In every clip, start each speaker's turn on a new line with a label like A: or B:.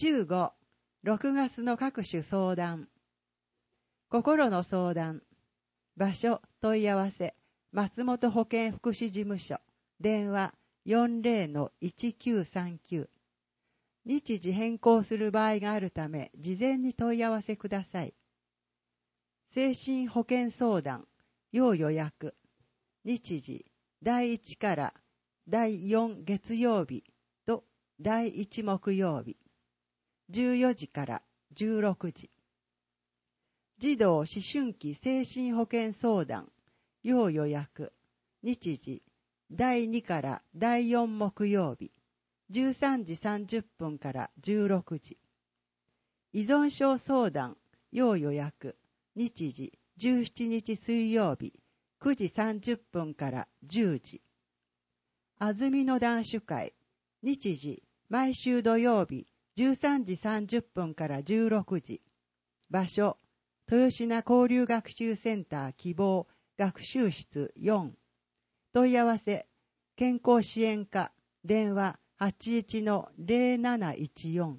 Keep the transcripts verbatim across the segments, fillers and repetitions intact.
A: じゅうご、ろくがつの各種相談。心の相談。場所、問い合わせ、松本保健福祉事務所。電話 よんじゅうのいちきゅうさんきゅう。日時変更する場合があるため、事前に問い合わせください。精神保健相談、要予約。日時、だいいちからだいよん月曜日とだいいち木曜日。じゅうよじからじゅうろくじ。児童思春期精神保健相談、要予約。日時、だいにからだいよん木曜日。じゅうさんじさんじゅっぷんからじゅうろくじ。依存症相談、要予約。日時、じゅうしちにち水曜日。くじさんじゅっぷんからじゅうじ。あずみの男子会。日時、毎週土曜日。じゅうさんじさんじゅっぷんからじゅうろくじ。場所、豊品交流学習センター希望学習室よん。問い合わせ、健康支援課、電話 はちいちのゼロなないちよん。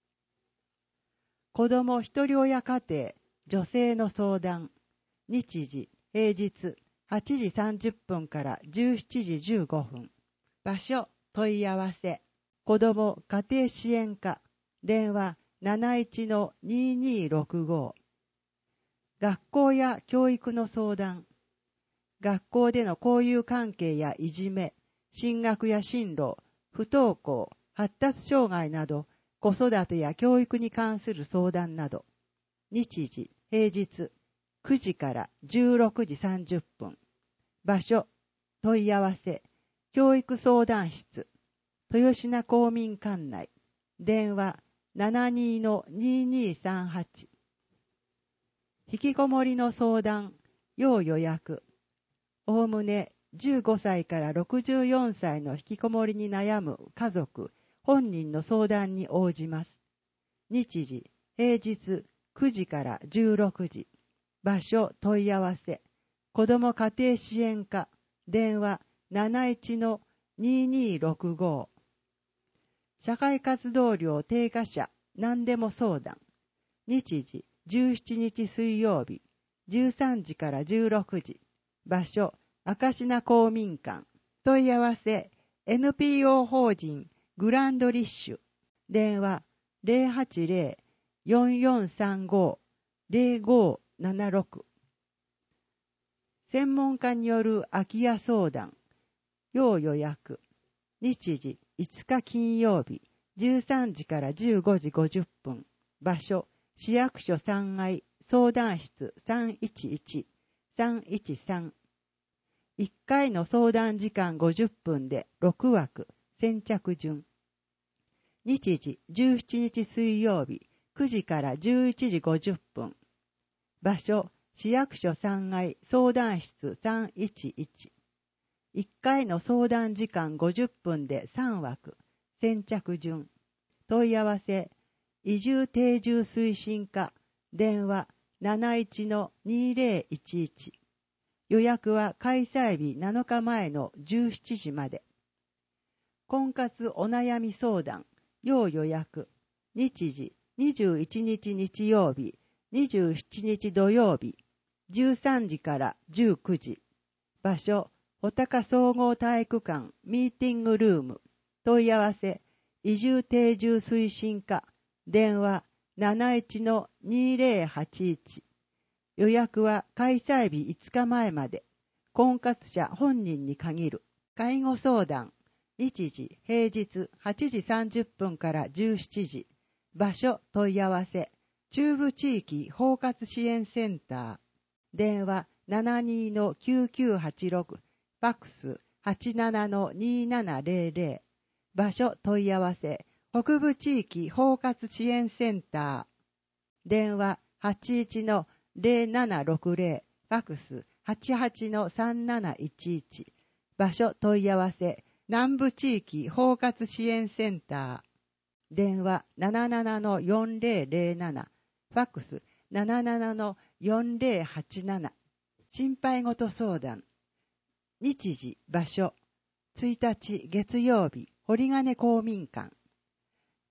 A: 子どもひとり親家庭、女性の相談。日時、平日はちじさんじゅっぷんからじゅうしちじじゅうごふん。場所、問い合わせ、子ども家庭支援課、電話 なないちのににろくご。学校や教育の相談。学校での交友関係やいじめ、進学や進路、不登校、発達障害など、子育てや教育に関する相談など。日時、平日、くじからじゅうろくじさんじゅっぷん。場所、問い合わせ、教育相談室、豊品公民館内。電話 ななにのににさんはち。引きこもりの相談、要予約。おおむねじゅうごさいからろくじゅうよんさいの引きこもりに悩む家族、本人の相談に応じます。日時、平日くじからじゅうろくじ。場所、問い合わせ。子ども家庭支援課。電話 なないちのににろくご。社会活動量低下者、何でも相談。日時、じゅうしちにち水曜日。じゅうさんじからじゅうろくじ。場所、明科公民館。問い合わせ、エヌピーオー 法人グランドリッシュ。電話 ゼロはちゼロ よんよんさんご ゼロごななろく。専門家による空き家相談。要予約。日時、いつか金曜日。じゅうさんじからじゅうごじごじゅっぷん。場所、市役所さんがい相談室さんいちいち、さんいちさん。いっかいの相談時間ごじゅっぷんでろくわく、先着順。日時、じゅうしちにち水曜日、くじからじゅういちじごじゅっぷん。場所、市役所さんがい相談室さんいちいち。いっかいの相談時間ごじゅっぷんでさんわく、先着順。問い合わせ、移住定住推進課、電話 なないちのにぜろいちいち。予約は開催日なのかまえのじゅうしちじまで。婚活お悩み相談、要予約。日時、にじゅういちにち日曜日、にじゅうしちにち土曜日、じゅうさんじからじゅうくじ。場所、穂高総合体育館ミーティングルーム。問い合わせ、移住定住推進課。電話 なないちのにぜろはちいち。予約は開催日いつかまえまで。婚活者本人に限る。介護相談。日時、平日はちじさんじゅっぷんからじゅうしちじ。場所、問い合わせ。中部地域包括支援センター。電話 ななにのきゅうきゅうはちろく。ファックス はちななのにななぜろぜろ。場所、問い合わせ。北部地域包括支援センター。電話 はちいちのゼロななろくゼロ。ファックス はちはちのさんなないちいち。場所、問い合わせ。南部地域包括支援センター。電話 ななななのよんぜろぜろなな。ファックス ななななのよんぜろはちなな。心配事相談。日時、場所。ついたち月曜日、堀金公民館。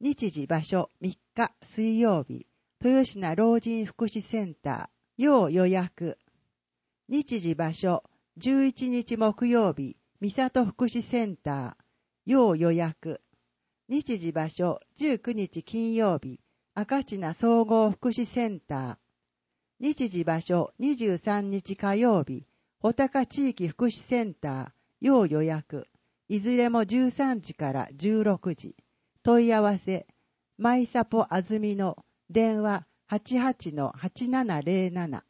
A: 日時場所みっか水曜日、豊品老人福祉センター、要予約。日時場所じゅういちにち木曜日、三里福祉センター、要予約。日時場所じゅうくにち金曜日、赤品総合福祉センター。日時場所にじゅうさんにち火曜日、穂高地域福祉センター、要予約。いずれもじゅうさんじからじゅうろくじ。問い合わせ、マイサポあずみの電話 はちはちのはちななゼロなな。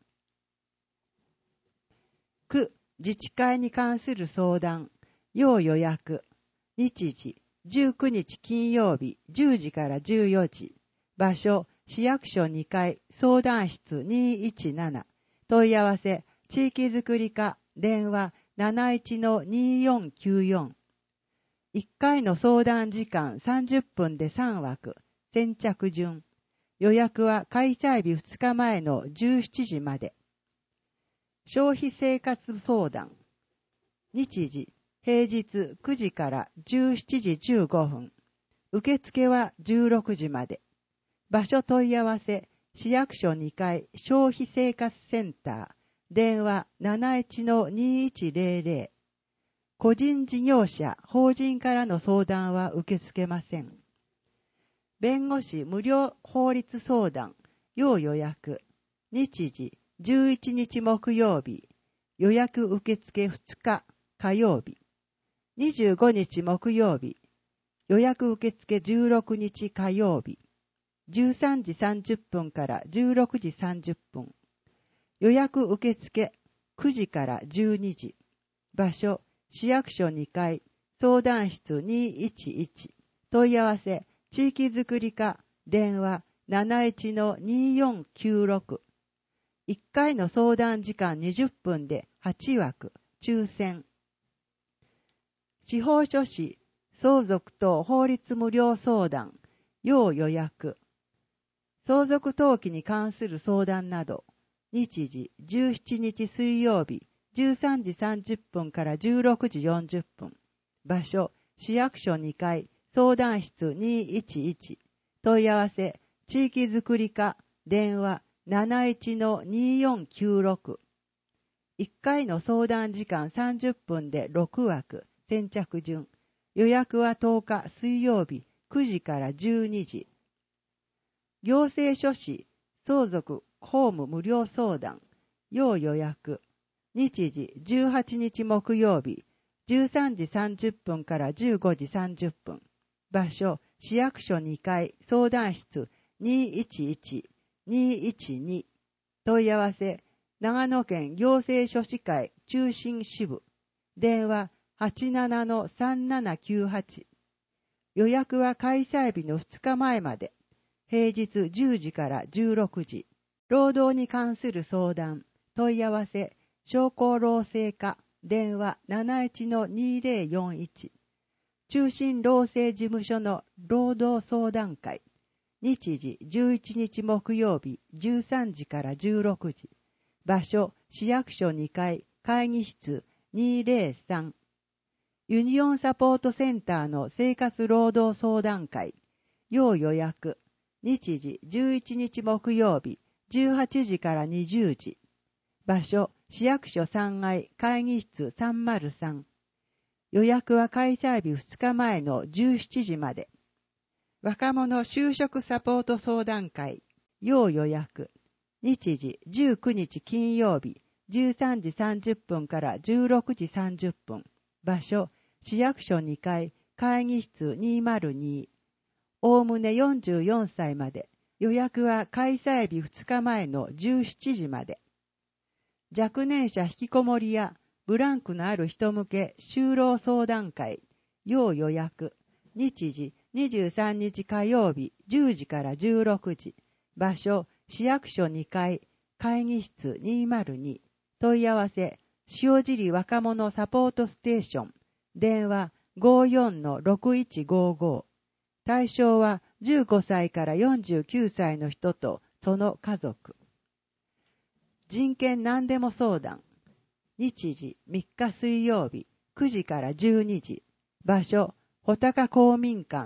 A: 区自治会に関する相談、要予約。日時じゅうくにち金曜日じゅうじからじゅうよじ。場所市役所にかい相談室にいちなな。問い合わせ地域づくり課電話 なないちのによんきゅうよん。いっかいの相談時間さんじゅっぷんでさんわく。先着順。予約は開催日ふつかまえのじゅうしちじまで。消費生活相談。日時平日くじからじゅうしちじじゅうごふん。受付はじゅうろくじまで。場所問い合わせ市役所にかい消費生活センター。電話 なないちのにいちゼロゼロ。個人事業者、法人からの相談は受け付けません。弁護士無料法律相談、要予約。日時じゅういちにち木曜日。予約受付ふつか火曜日。にじゅうごにち木曜日。予約受付じゅうろくにち火曜日。じゅうさんじさんじゅっぷんからじゅうろくじさんじゅっぷん。予約受付くじからじゅうにじ。場所市役所にかい相談室にいちいち。問い合わせ地域づくり課電話 なないちのによんきゅうろく。いっかいの相談時間にじゅっぷんではちわく抽選。司法書士相続等法律無料相談要予約。相続登記に関する相談など、日時じゅうしちにち水曜日じゅうさんじさんじゅっぷんからじゅうろくじよんじゅっぷん。場所市役所にかい相談室にいちいち。問い合わせ地域づくり課電話 なないちのによんきゅうろく。いっかいの相談時間さんじゅっぷんでろくわく。先着順。予約はとおか水曜日くじからじゅうにじ。行政書士相続法務無料相談要予約。日時じゅうはちにち木曜日じゅうさんじさんじゅっぷんからじゅうごじさんじゅっぷん。場所市役所にかい相談室にいちいちにいちに。問い合わせ長野県行政書士会中心支部電話 はちななのさんななきゅうはち。予約は開催日のふつかまえまで。平日じゅうじからじゅうろくじ。労働に関する相談問い合わせ商工労政課電話 なないちのにゼロよんいち。中心労政事務所の労働相談会。日時じゅういちにち木曜日じゅうさんじからじゅうろくじ。場所市役所にかい会議室にゼロさん。ユニオンサポートセンターの生活労働相談会。要予約。日時じゅういちにち木曜日じゅうはちじからにじゅうじ。場所市役所さんがい会議室さんまるさん。予約は開催日ふつかまえのじゅうしちじまで。若者就職サポート相談会要予約。日時じゅうくにち金曜日じゅうさんじさんじゅっぷんからじゅうろくじさんじゅっぷん。場所市役所にかい会議室にまるに。おおむねよんじゅうよんさいまで。予約は開催日ふつかまえのじゅうしちじまで。若年者引きこもりやブランクのある人向け就労相談会要予約。日時にじゅうさんにち火曜日じゅうじからじゅうろくじ。場所市役所にかい会議室にまるに。問い合わせ塩尻若者サポートステーション電話 ごーよんのろくいちごーごー。対象はじゅうごさいからよんじゅうきゅうさいの人とその家族。人権何でも相談。日時みっか水曜日くじからじゅうにじ。場所穂高公民館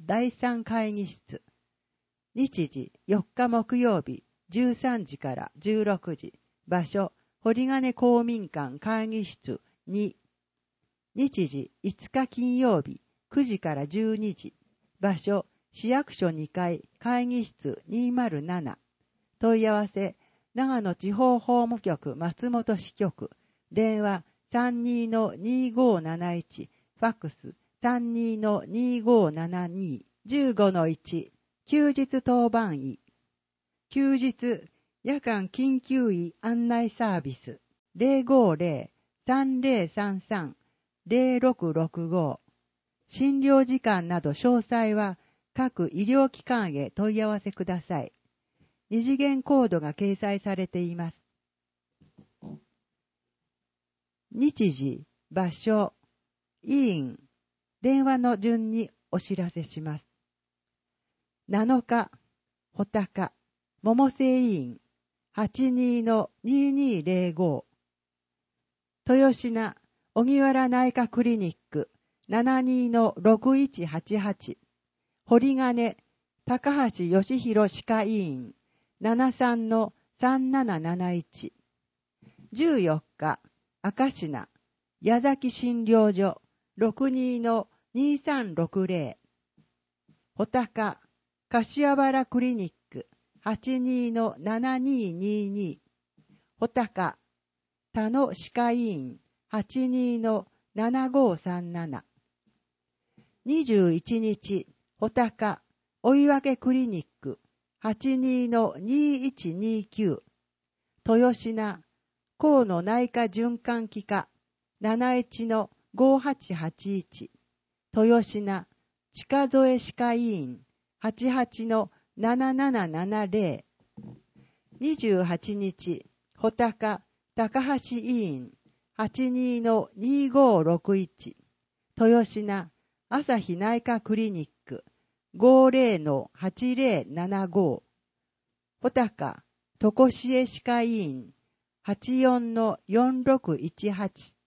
A: だいさん会議室。日時よっか木曜日じゅうさんじからじゅうろくじ。場所堀金公民館会議室に。日時いつか金曜日くじからじゅうにじ。場所市役所にかい会議室にまるなな。問い合わせ長野地方法務局松本支局。電話 さんにーのにーごーなないち。ファックス さんにーのにーごーななに。じゅうごのいち。休日当番医。休日夜間緊急医案内サービス ゼロごーゼロ さんゼロさんさん ゼロろくろくご。診療時間など詳細は各医療機関へ問い合わせください。二次元コードが掲載されています。日時、場所、委員、電話の順にお知らせします。なのか、穂高、百瀬委員、はちにーのにーにーぜろご。豊品、荻原内科クリニック、ななにーのろくいちはちはち。堀金、高橋義弘歯科医院、ななさんのさんなななないち。じゅうよっか、赤品、矢崎診療所、ろくにーのにーさんろくぜろ。穂高、柏原クリニック、はちにーのななにーにーに。穂高、田野歯科医院、はちにーのななごーさんなな。にじゅういちにち、穂高、追分クリニック、はちにーのにーいちにーきゅう。豊品、河野内科循環器科、なないちのごーはちはちいち。豊品、近添歯科医院、はちはちのななななななぜろ。にじゅうはちにち、穂高、高橋医院、はちにーのにーごーろくいち。豊品、朝日内科クリニック、ごーぜろのはちぜろななご。穂高、常しえ歯科医院、はちよんのよんろくいちはち。